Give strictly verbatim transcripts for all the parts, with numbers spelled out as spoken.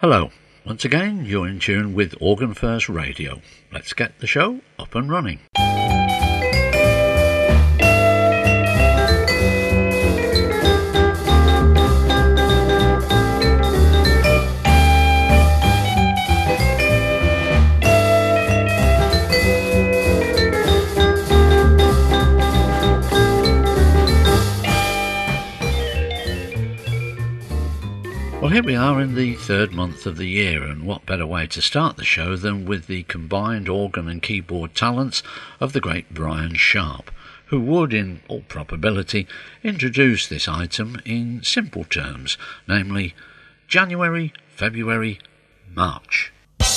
Hello, once again you're in tune with Organ First Radio. Let's get the show up and running. Well, here we are in the third month of the year, and what better way to start the show than with the combined organ and keyboard talents of the great Brian Sharp, who would, in all probability, introduce this item in simple terms, namely January, February, March.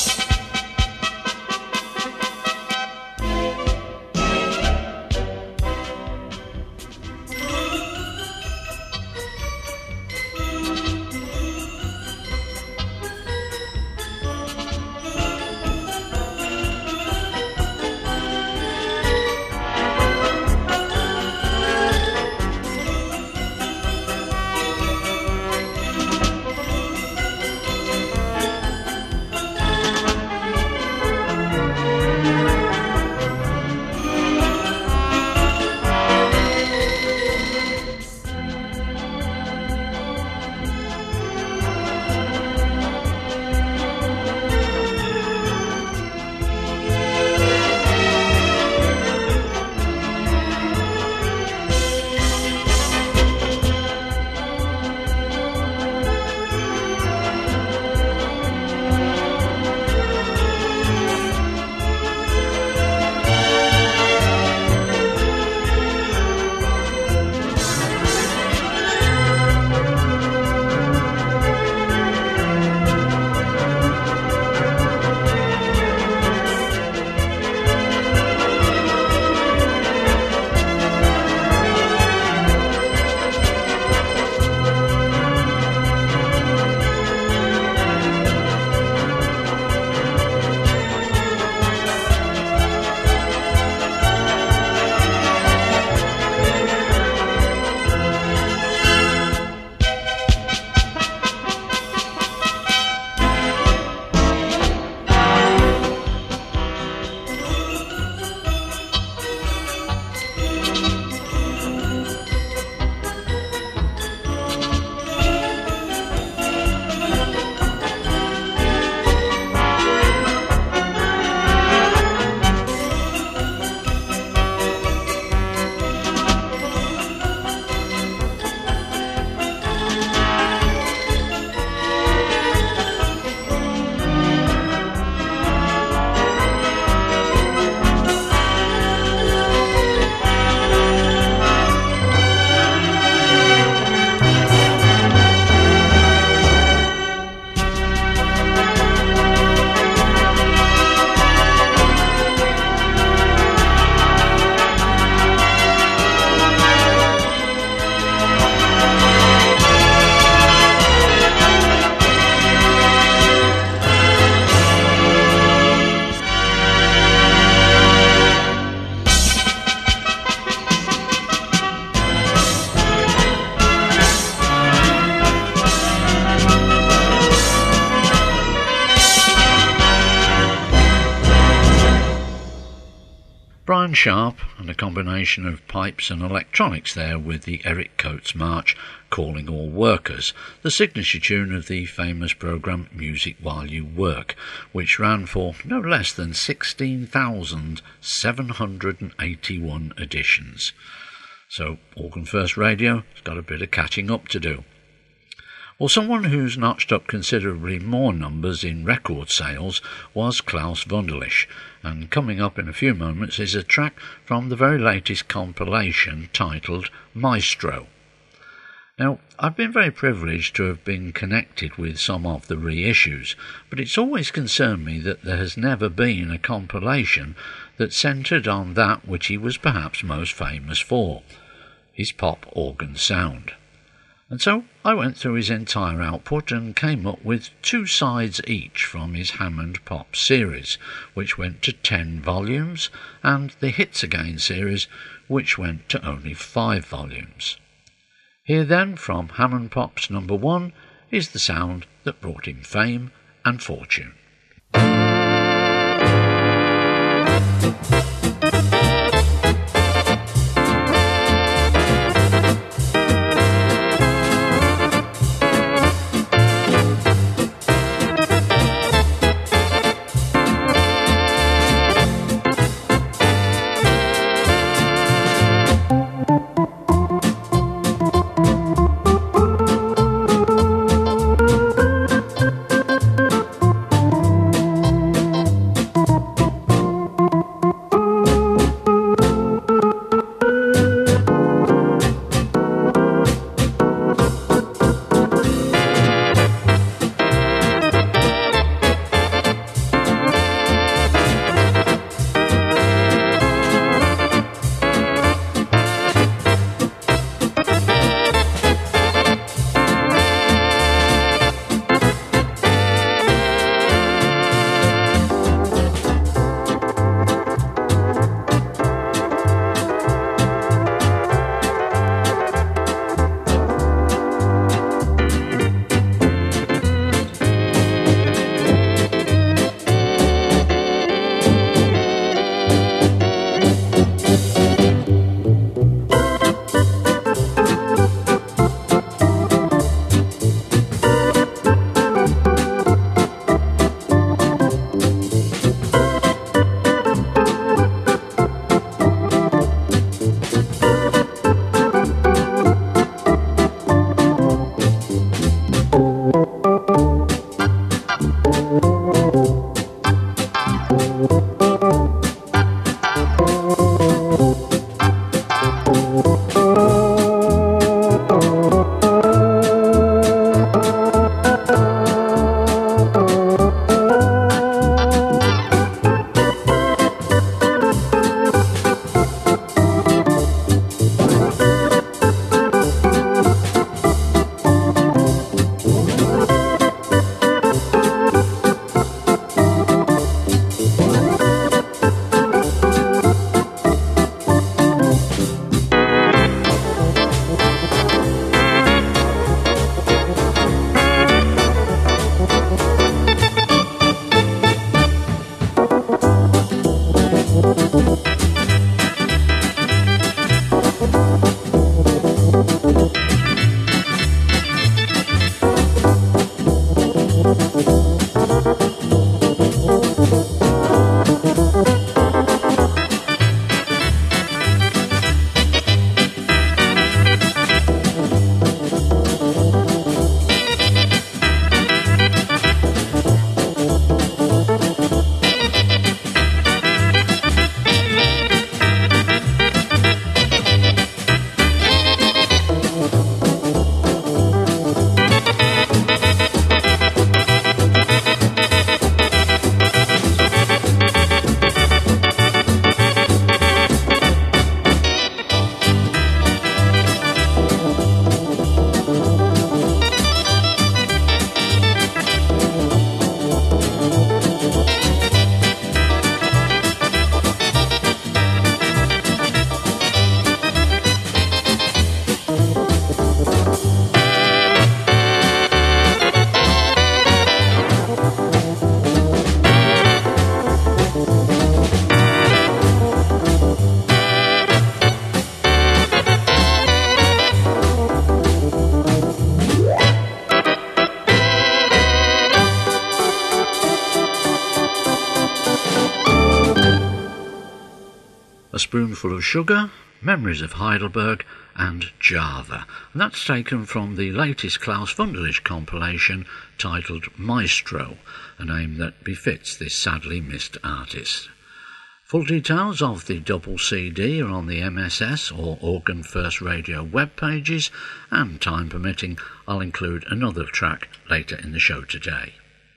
Brian Sharp and a combination of pipes and electronics there with the Eric Coates March, Calling All Workers, the signature tune of the famous programme Music While You Work, which ran for no less than sixteen thousand seven hundred eighty-one editions. So Organ First Radio has got a bit of catching up to do. Well, someone who's notched up considerably more numbers in record sales was Klaus Wunderlich, and coming up in a few moments is a track from the very latest compilation titled Maestro. Now, I've been very privileged to have been connected with some of the reissues, but it's always concerned me that there has never been a compilation that centred on that which he was perhaps most famous for, his pop organ sound. And so I went through his entire output and came up with two sides each from his Hammond Pop series, which went to ten volumes, and the Hits Again series, which went to only five volumes. Here then, from Hammond Pop's number one, is the sound that brought him fame and fortune. A Spoonful of Sugar, Memories of Heidelberg and Java. And that's taken from the latest Klaus Wunderlich compilation titled Maestro, a name that befits this sadly missed artist. Full details of the double C D are on the M S S or Organ First Radio web pages, and time permitting I'll include another track later in the show today.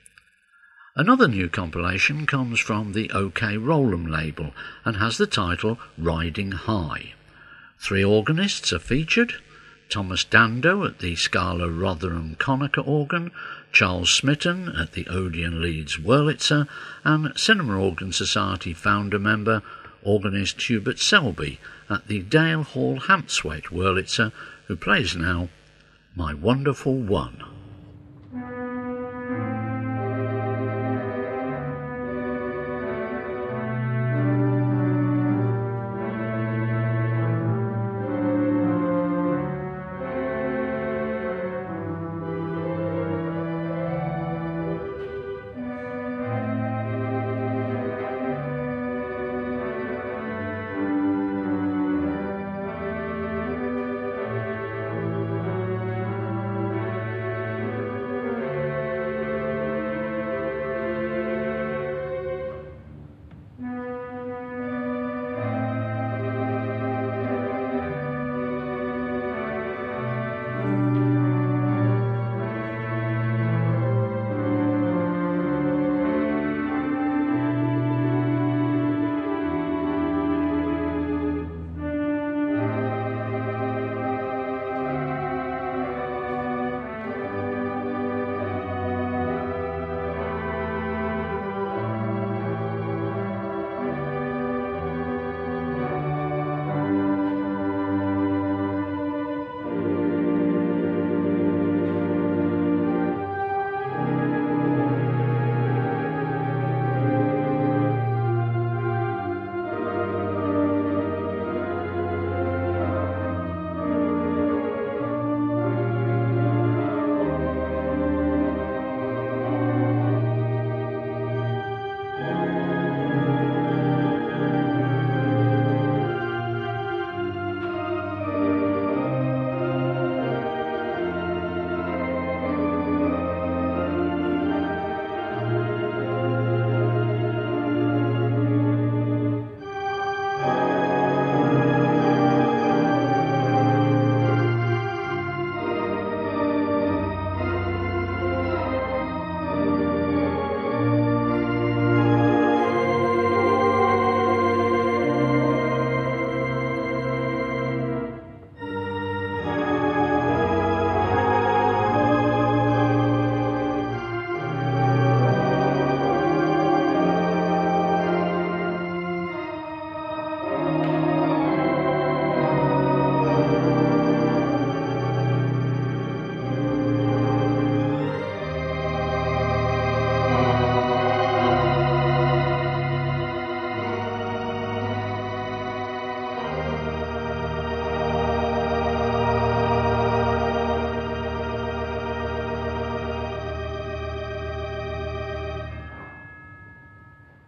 Another new compilation comes from the OK Roll'em label and has the title Riding High. Three organists are featured: Thomas Dando at the Scala Rotherham Conacher organ, Charles Smitten at the Odeon Leeds Wurlitzer, and Cinema Organ Society founder member, organist Hubert Selby at the Dale Hall Hampswaite Wurlitzer, who plays now My Wonderful One.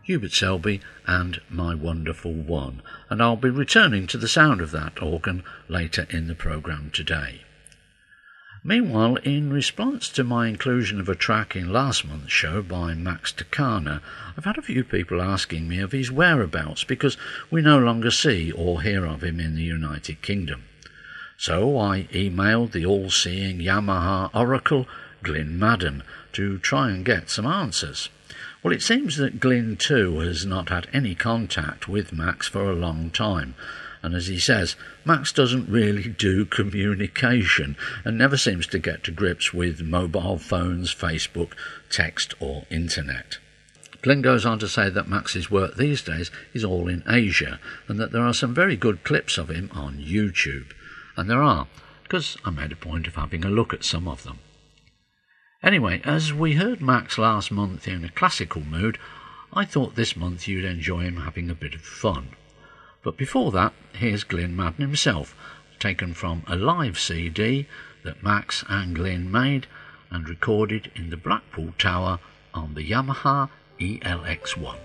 Hubert Selby and My Wonderful One, and I'll be returning to the sound of that organ later in the programme today. Meanwhile, in response to my inclusion of a track in last month's show by Max Takana, I've had a few people asking me of his whereabouts because we no longer see or hear of him in the United Kingdom. So I emailed the all-seeing Yamaha oracle, Glyn Madden, to try and get some answers. Well, it seems that Glyn too has not had any contact with Max for a long time, and as he says, Max doesn't really do communication and never seems to get to grips with mobile phones, Facebook, text or internet. Glyn goes on to say that Max's work these days is all in Asia and that there are some very good clips of him on YouTube. And there are, because I made a point of having a look at some of them. Anyway, as we heard Max last month in a classical mood, I thought this month you'd enjoy him having a bit of fun. But before that, here's Glyn Madden himself, taken from a live C D that Max and Glyn made and recorded in the Blackpool Tower on the Yamaha E L X one.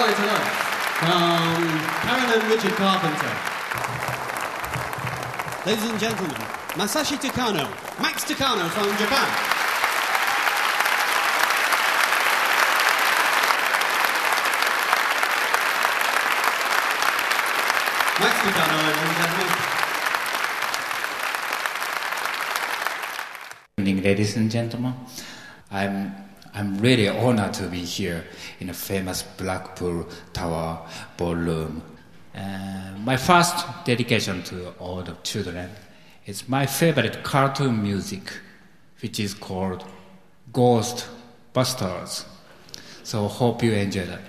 Goodbye to Love from Karen and Richard Carpenter. Ladies and gentlemen, Masashi Takano, Max Takano from Japan. Max Takano, ladies and gentlemen. Good evening, ladies and gentlemen. I'm I'm really honored to be here in the famous Blackpool Tower Ballroom. Uh, my first dedication to all the children is my favorite cartoon music, which is called Ghostbusters. So hope you enjoy that.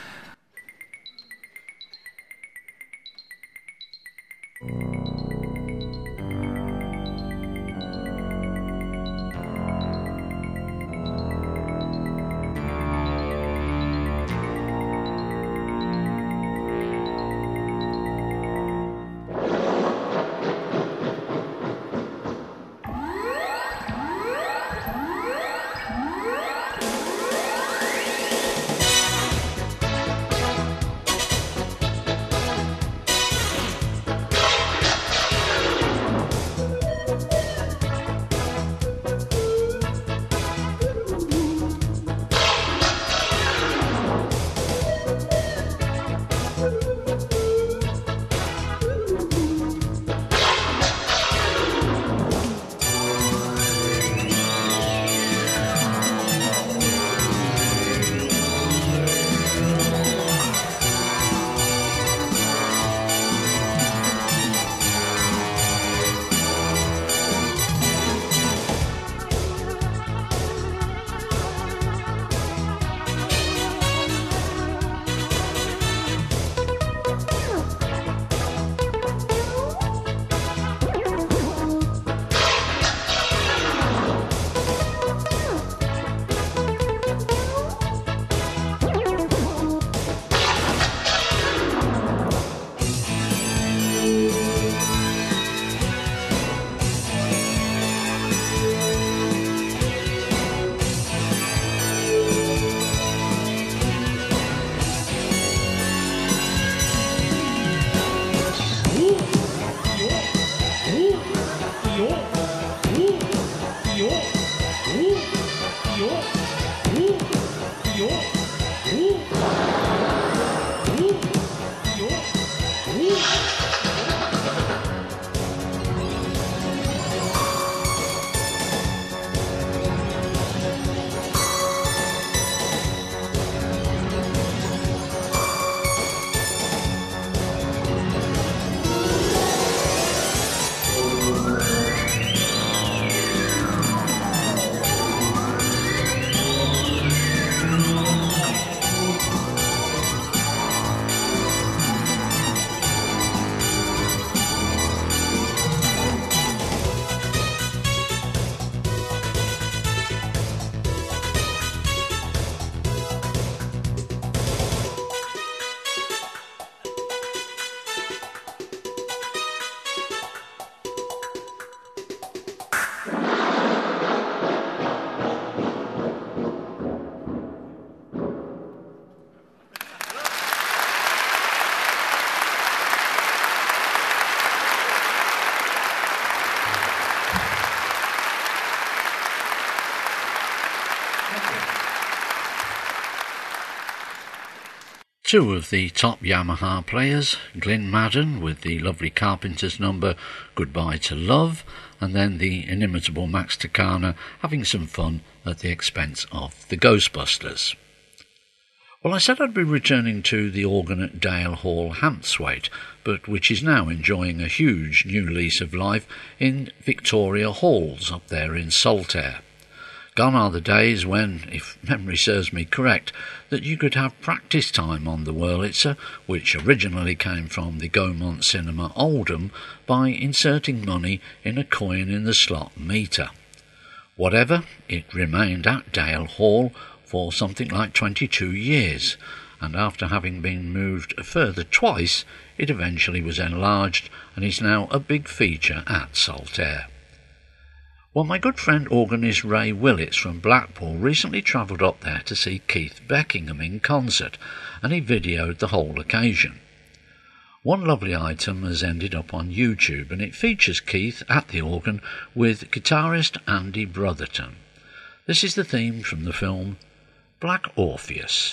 Two of the top Yamaha players, Glyn Madden with the lovely Carpenter's number Goodbye to Love, and then the inimitable Max Takano having some fun at the expense of the Ghostbusters. Well, I said I'd be returning to the organ at Dale Hall, Hanthwaite, but which is now enjoying a huge new lease of life in Victoria Halls up there in Saltaire. Gone are the days when, if memory serves me correct, that you could have practice time on the Wurlitzer, which originally came from the Gaumont Cinema Oldham, by inserting money in a coin in the slot meter. Whatever, it remained at Dale Hall for something like twenty-two years, and after having been moved a further twice, it eventually was enlarged and is now a big feature at Saltaire. Well, my good friend organist Ray Willits from Blackpool recently travelled up there to see Keith Beckingham in concert, and he videoed the whole occasion. One lovely item has ended up on YouTube, and it features Keith at the organ with guitarist Andy Brotherton. This is the theme from the film Black Orpheus.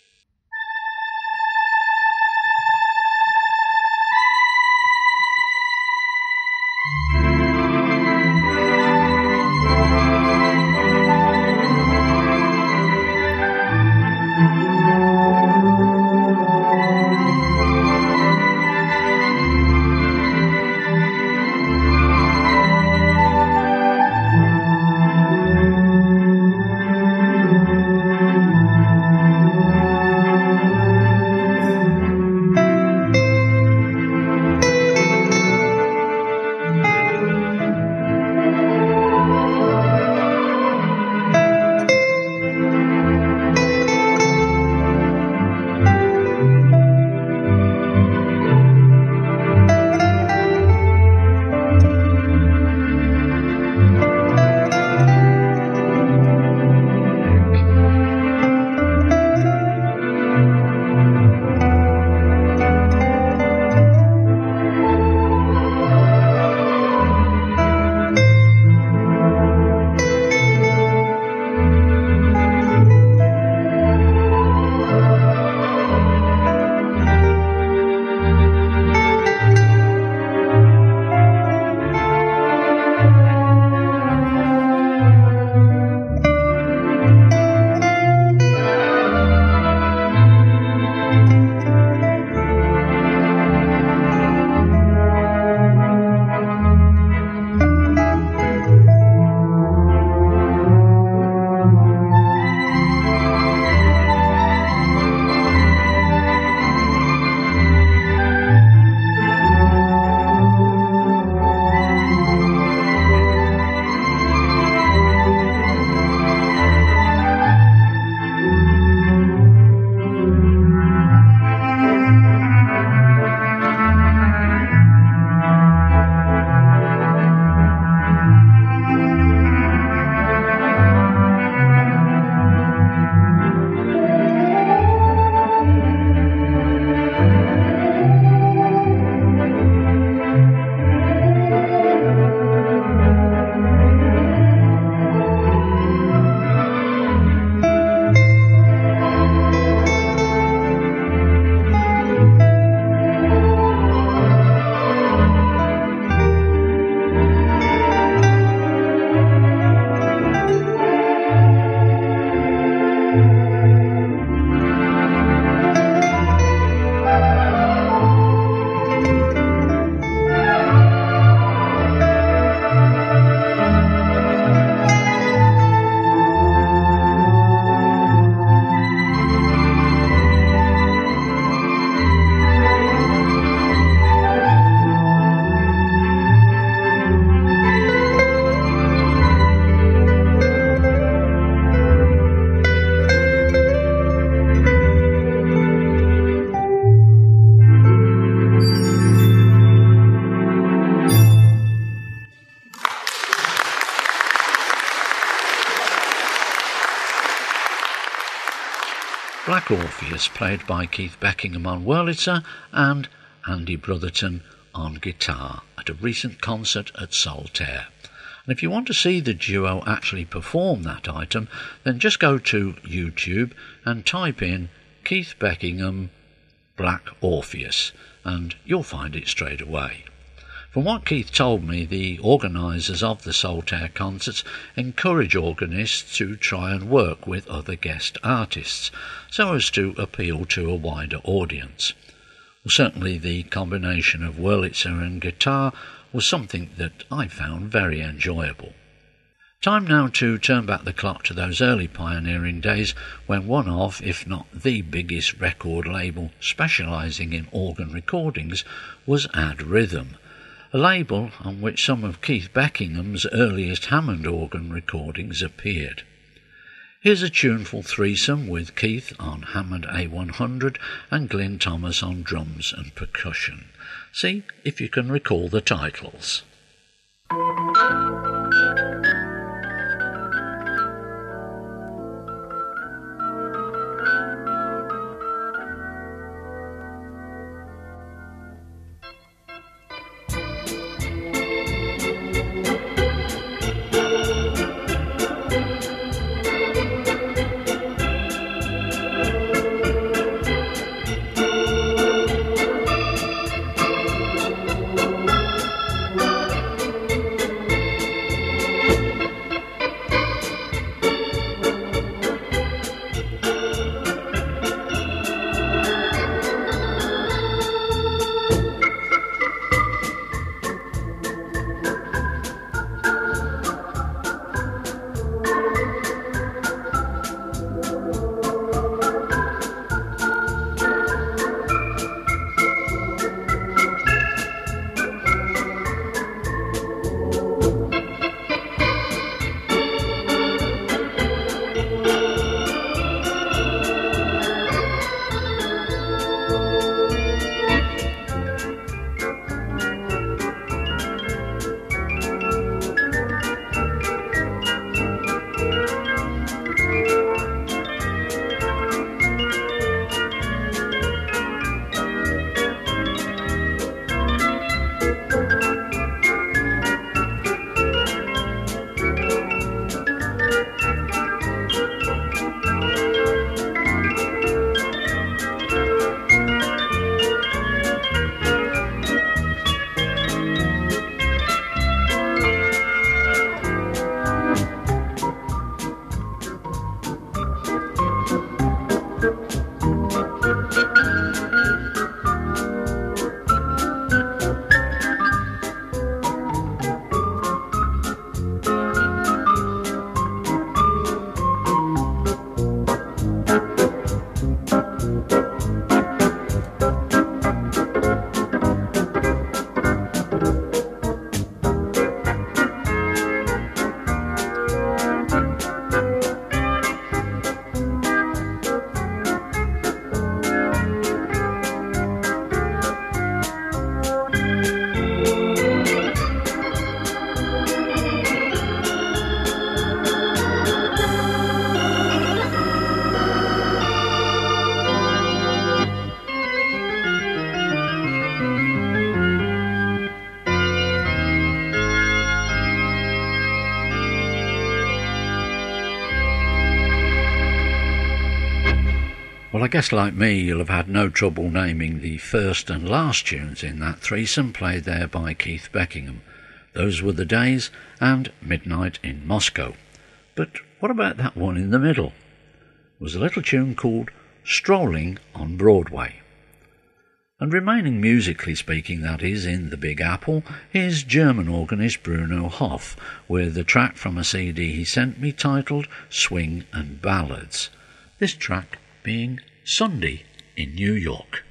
Black Orpheus, played by Keith Beckingham on Wurlitzer and Andy Brotherton on guitar at a recent concert at Solitaire. And if you want to see the duo actually perform that item, then just go to YouTube and type in Keith Beckingham Black Orpheus and you'll find it straight away. From what Keith told me, the organisers of the Solitaire concerts encourage organists to try and work with other guest artists so as to appeal to a wider audience. Well, certainly the combination of Wurlitzer and guitar was something that I found very enjoyable. Time now to turn back the clock to those early pioneering days when one of, if not the biggest record label specialising in organ recordings was Add Rhythm, a label on which some of Keith Beckingham's earliest Hammond organ recordings appeared. Here's a tuneful threesome with Keith on Hammond A one hundred and Glyn Thomas on drums and percussion. See if you can recall the titles. Well, I guess like me, you'll have had no trouble naming the first and last tunes in that threesome played there by Keith Beckingham. Those Were the Days and Midnight in Moscow. But what about that one in the middle? It was a little tune called Strolling on Broadway. And remaining musically speaking, that is, in the Big Apple, is German organist Bruno Hoff, with a track from a C D he sent me titled Swing and Ballads. This track being Sunday in New York.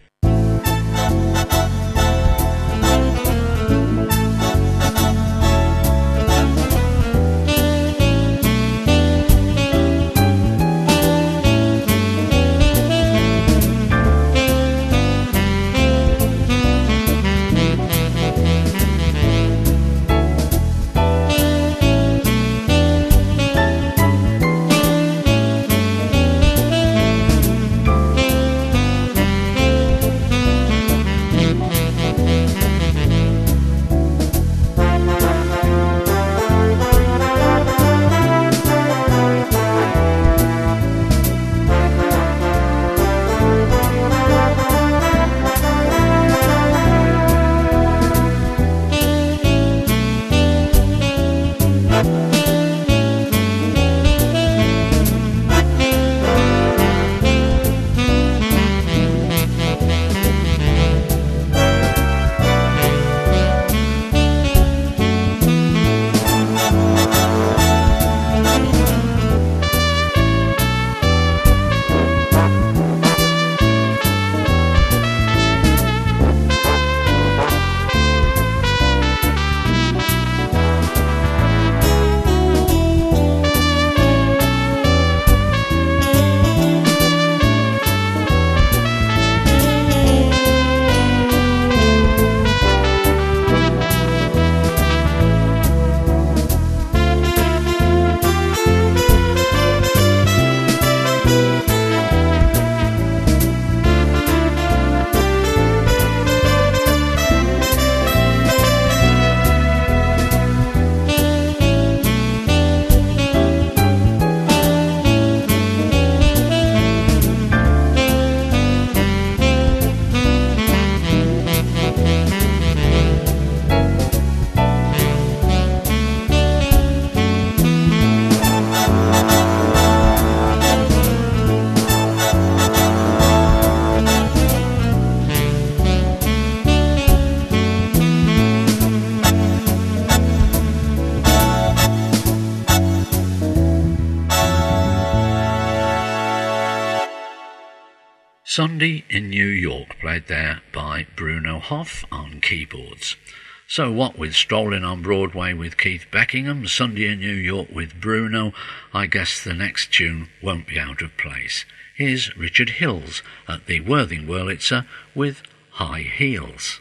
Sunday in New York, played there by Bruno Hoff on keyboards. So what with Strolling on Broadway with Keith Beckingham, Sunday in New York with Bruno, I guess the next tune won't be out of place. Here's Richard Hills at the Worthing Wurlitzer with High Heels.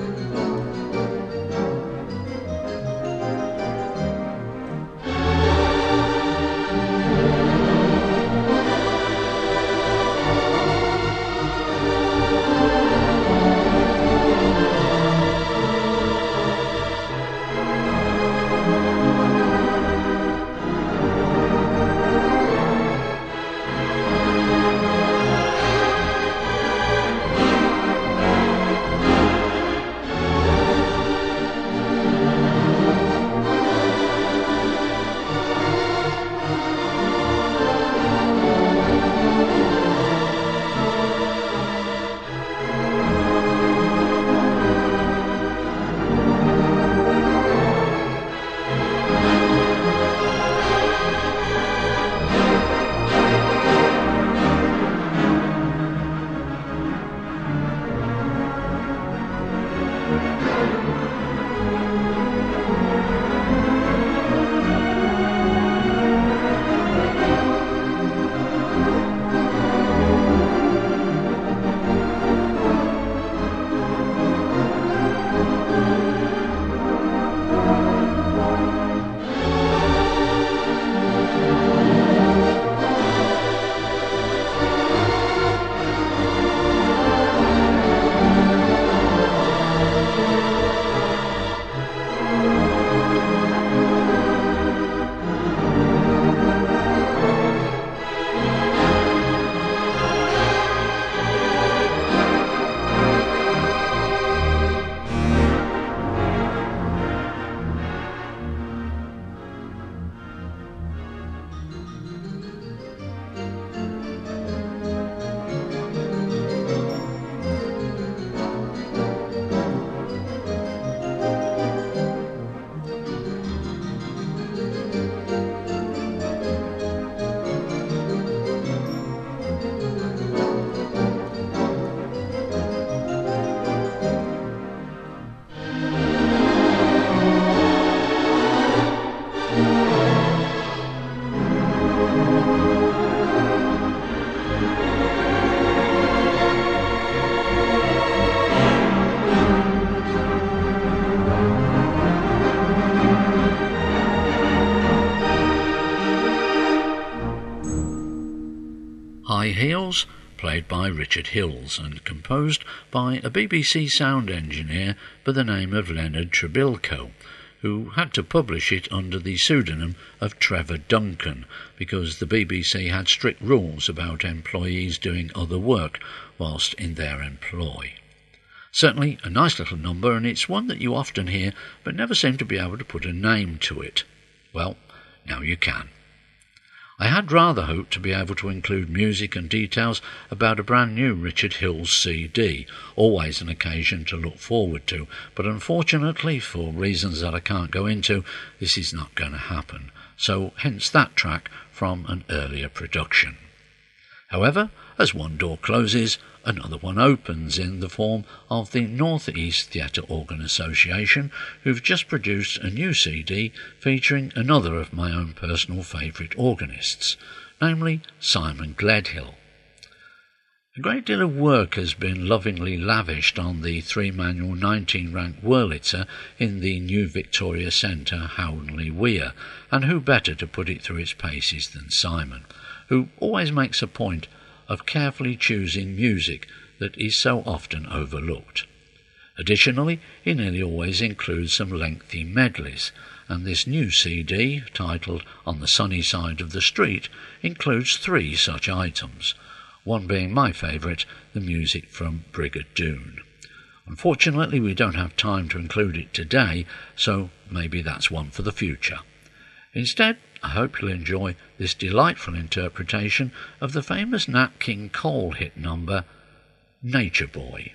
Thank you. played by Richard Hills and composed by a B B C sound engineer by the name of Leonard Trebilco, who had to publish it under the pseudonym of Trevor Duncan because the B B C had strict rules about employees doing other work whilst in their employ. Certainly a nice little number, and it's one that you often hear but never seem to be able to put a name to it. Well, now you can. I had rather hoped to be able to include music and details about a brand new Richard Hills C D, always an occasion to look forward to, but unfortunately, for reasons that I can't go into, this is not going to happen, so hence that track from an earlier production. However, as one door closes, another one opens in the form of the North East Theatre Organ Association, who've just produced a new C D featuring another of my own personal favourite organists, namely Simon Gledhill. A great deal of work has been lovingly lavished on the three-manual nineteen-rank Wurlitzer in the New Victoria Centre, Howdenley Weir, and who better to put it through its paces than Simon, who always makes a point of carefully choosing music that is so often overlooked. Additionally, he nearly always includes some lengthy medleys, and this new C D, titled On the Sunny Side of the Street, includes three such items, one being my favourite, the music from Brigadoon. Unfortunately, we don't have time to include it today, so maybe that's one for the future. Instead, I hope you'll enjoy this delightful interpretation of the famous Nat King Cole hit number, Nature Boy.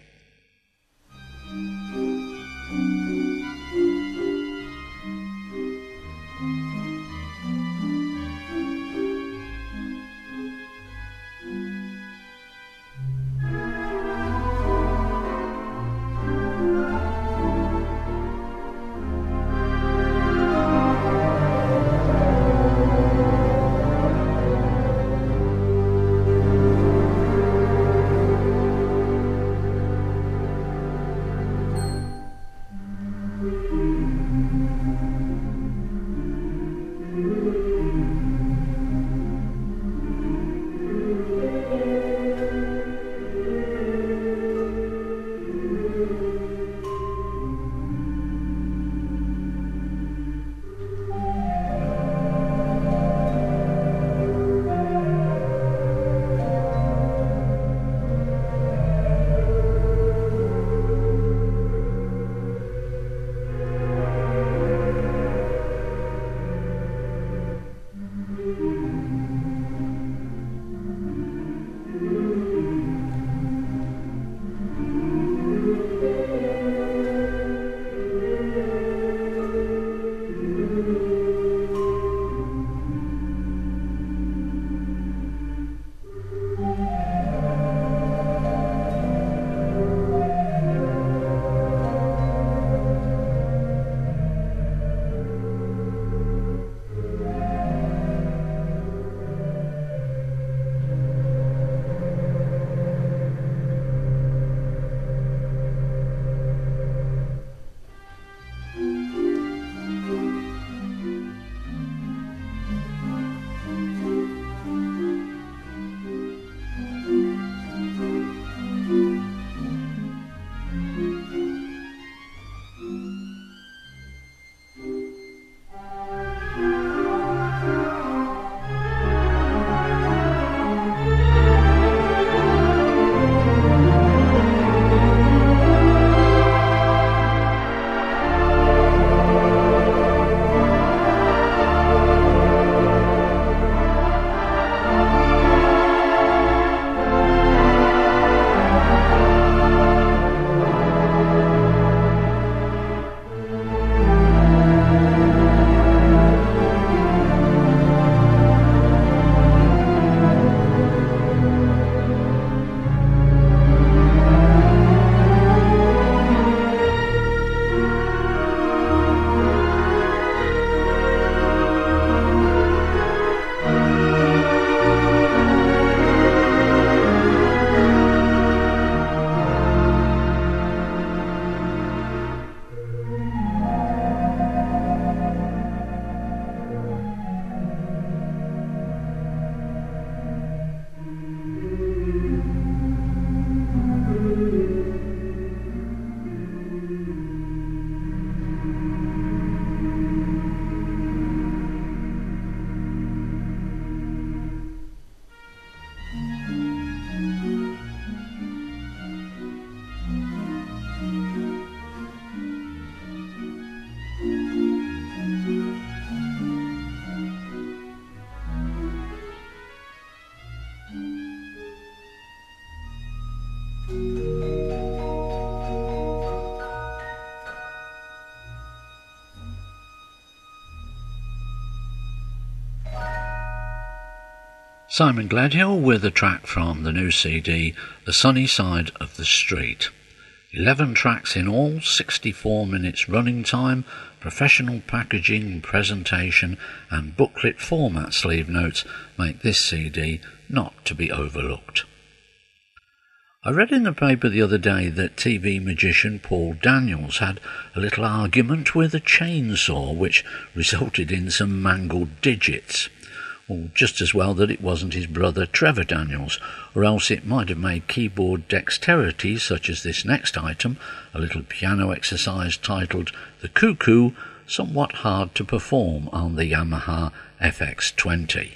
Simon Gledhill with a track from the new C D, The Sunny Side of the Street. eleven tracks in all, sixty-four minutes running time, professional packaging, presentation and booklet format sleeve notes make this C D not to be overlooked. I read in the paper the other day that T V magician Paul Daniels had a little argument with a chainsaw which resulted in some mangled digits. Well, just as well that it wasn't his brother Trevor Daniels, or else it might have made keyboard dexterity such as this next item, a little piano exercise titled The Cuckoo, somewhat hard to perform on the Yamaha F X twenty.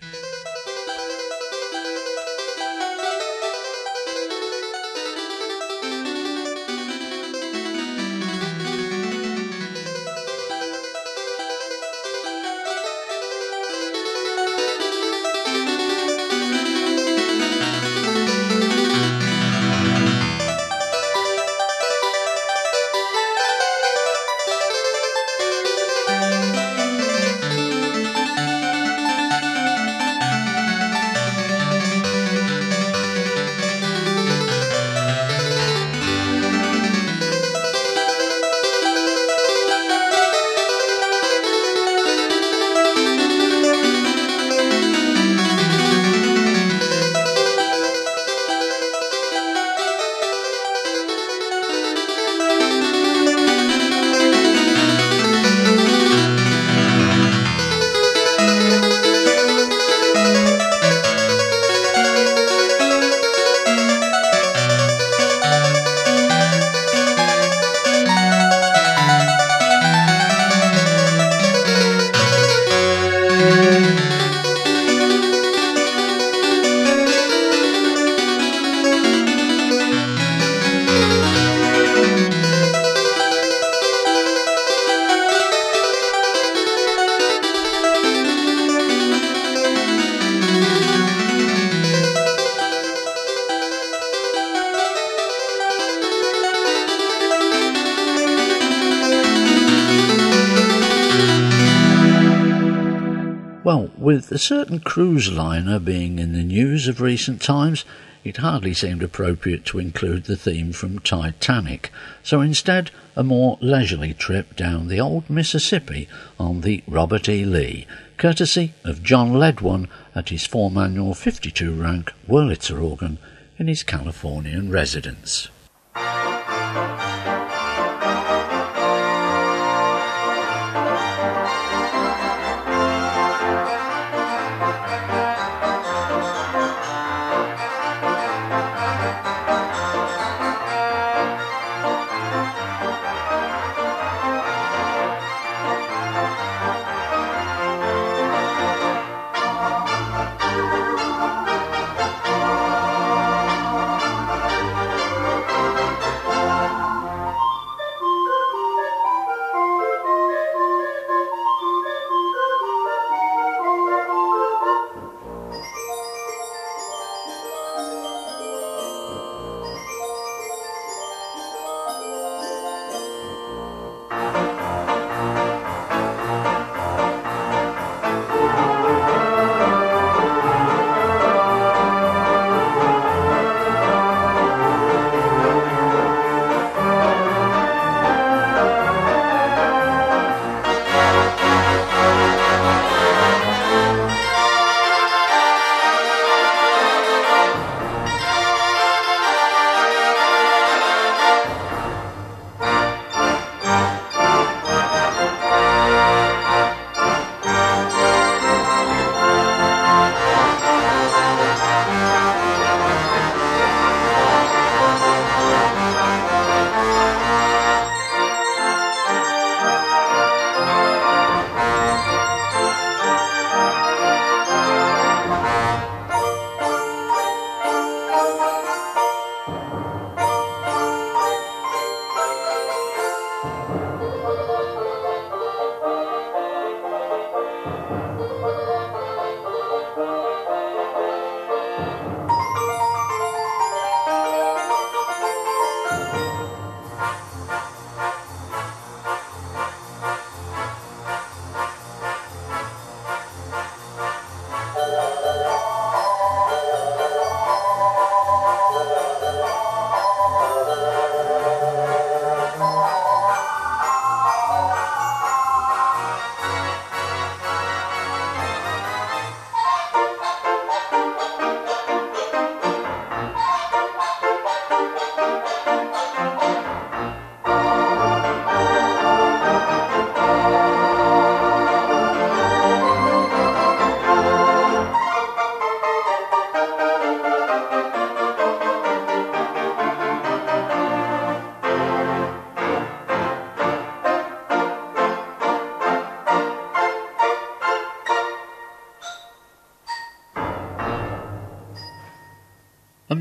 Well, with a certain cruise liner being in the news of recent times, it hardly seemed appropriate to include the theme from Titanic, so instead a more leisurely trip down the old Mississippi on the Robert E. Lee, courtesy of John Ledwin at his four-manual fifty-two rank Wurlitzer organ in his Californian residence.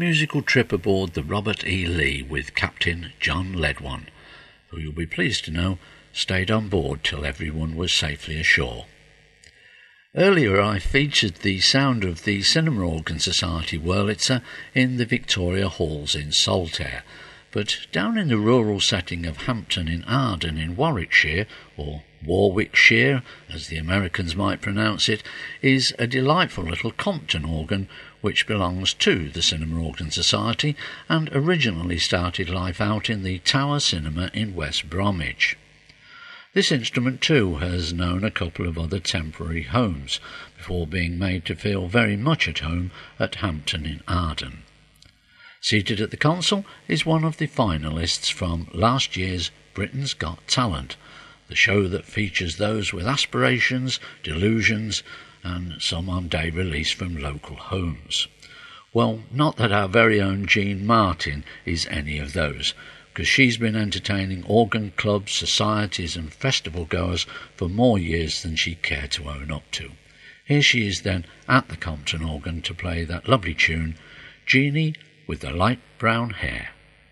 musical trip aboard the Robert E. Lee with Captain John Ledwan, who you'll be pleased to know stayed on board till everyone was safely ashore. Earlier I featured the sound of the Cinema Organ Society Wurlitzer in the Victoria Halls in Saltaire, but down in the rural setting of Hampton in Arden in Warwickshire, or Warwickshire as the Americans might pronounce it, is a delightful little Compton organ which belongs to the Cinema Organ Society and originally started life out in the Tower Cinema in West Bromwich. This instrument too has known a couple of other temporary homes before being made to feel very much at home at Hampton in Arden. Seated at the console is one of the finalists from last year's Britain's Got Talent, the show that features those with aspirations, delusions, and some on day release from local homes. Well, not that our very own Jean Martin is any of those, because she's been entertaining organ clubs, societies and festival goers for more years than she'd care to own up to. Here she is then at the Compton organ to play that lovely tune, Jeannie with the Light Brown Hair.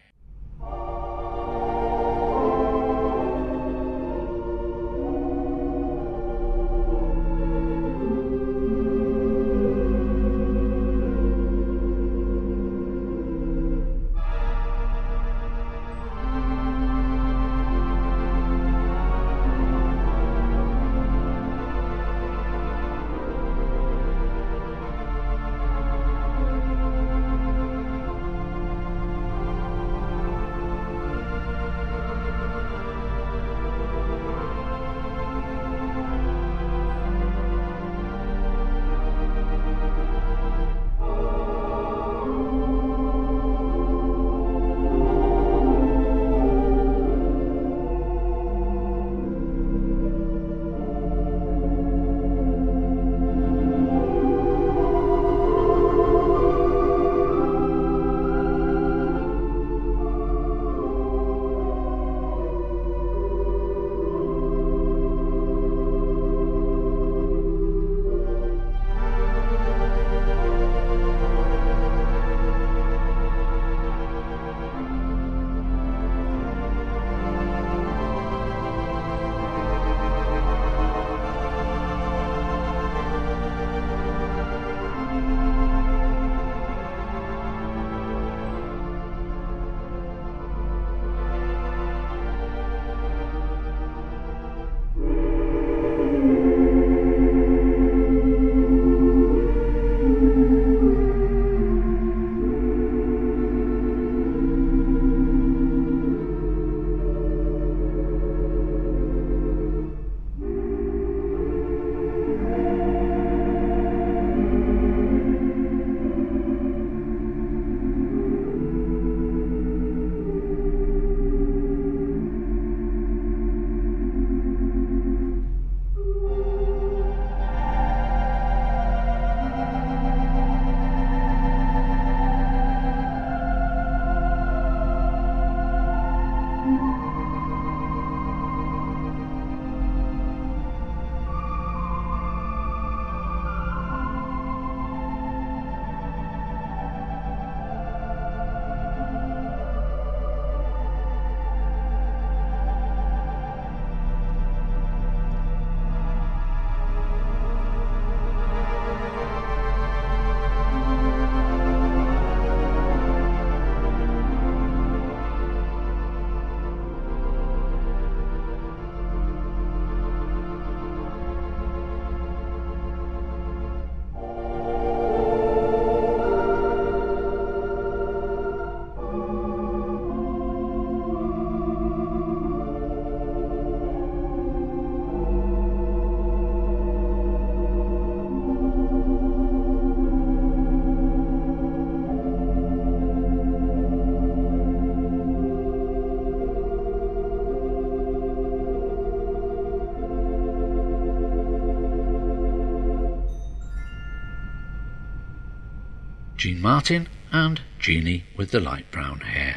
Jean Martin and Jeannie with the Light Brown Hair.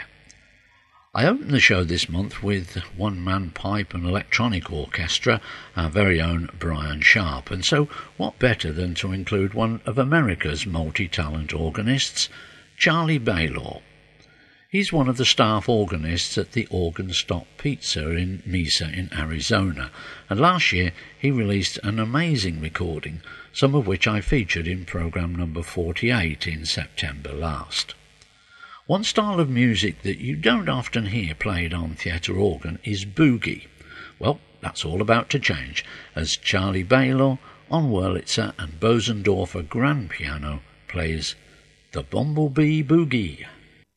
I opened the show this month with one-man pipe and electronic orchestra, our very own Brian Sharp, and so what better than to include one of America's multi-talent organists, Charlie Baylor. He's one of the staff organists at the Organ Stop Pizza in Mesa in Arizona, and last year he released an amazing recording, some of which I featured in programme number forty-eight in September last. One style of music that you don't often hear played on theatre organ is boogie. Well, that's all about to change, as Charlie Baylor on Wurlitzer and Bosendorfer grand piano plays the Bumblebee Boogie.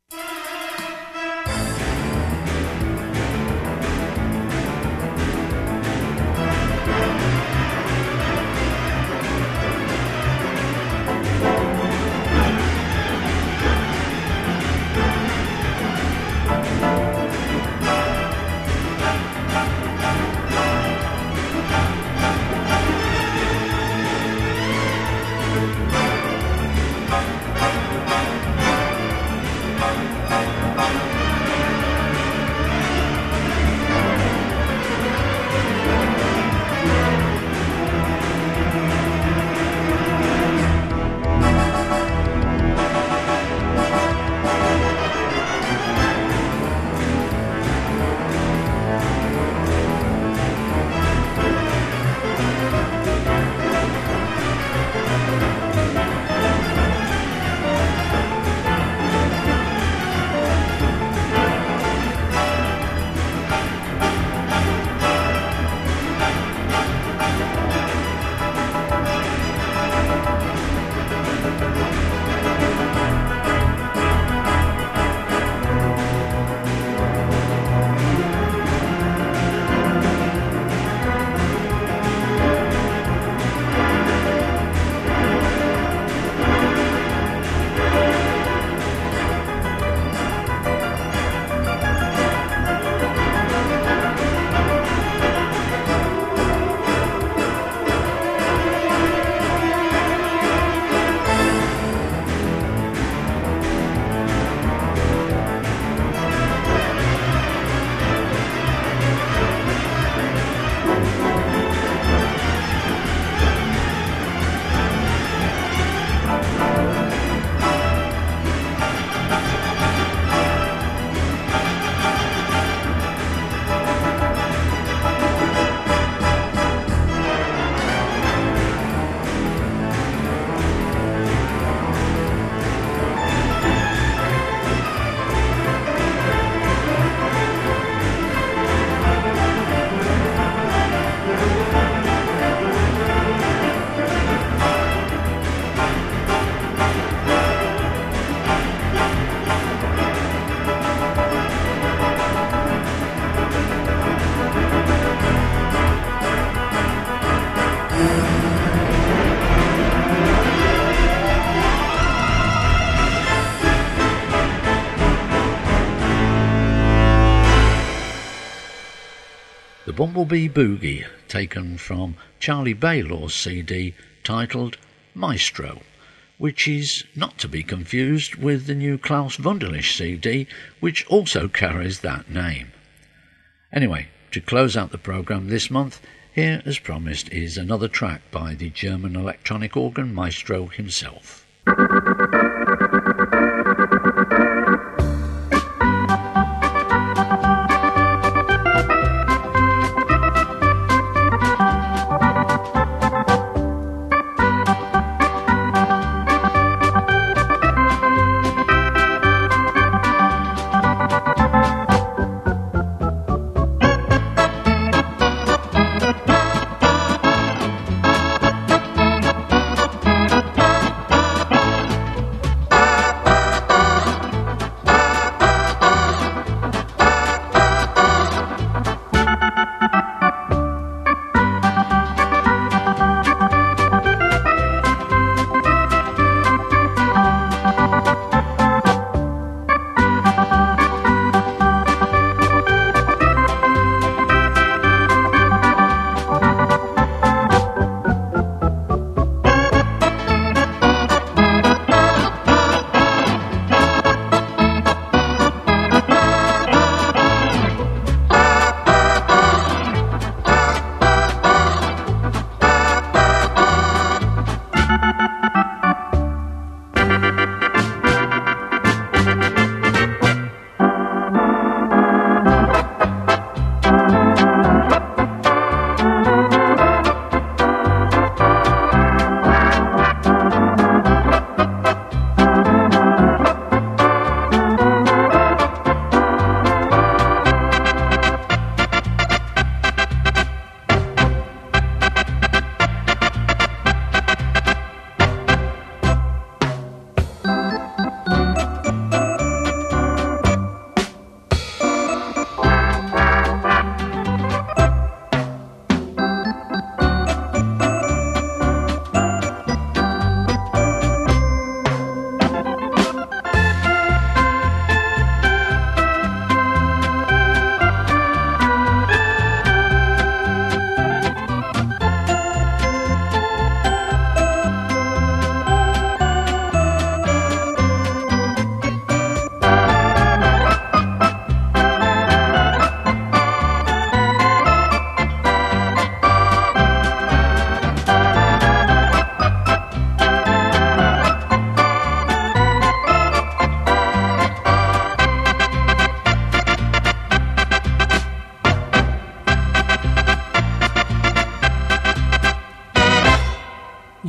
Bumblebee Boogie, taken from Charlie Baylor's C D titled Maestro, which is not to be confused with the new Klaus Wunderlich C D, which also carries that name. Anyway, to close out the programme this month, here, as promised, is another track by the German electronic organ maestro himself.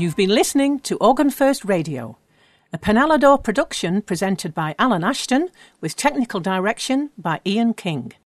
You've been listening to Organ First Radio, a Penalador production presented by Alan Ashton with technical direction by Ian King.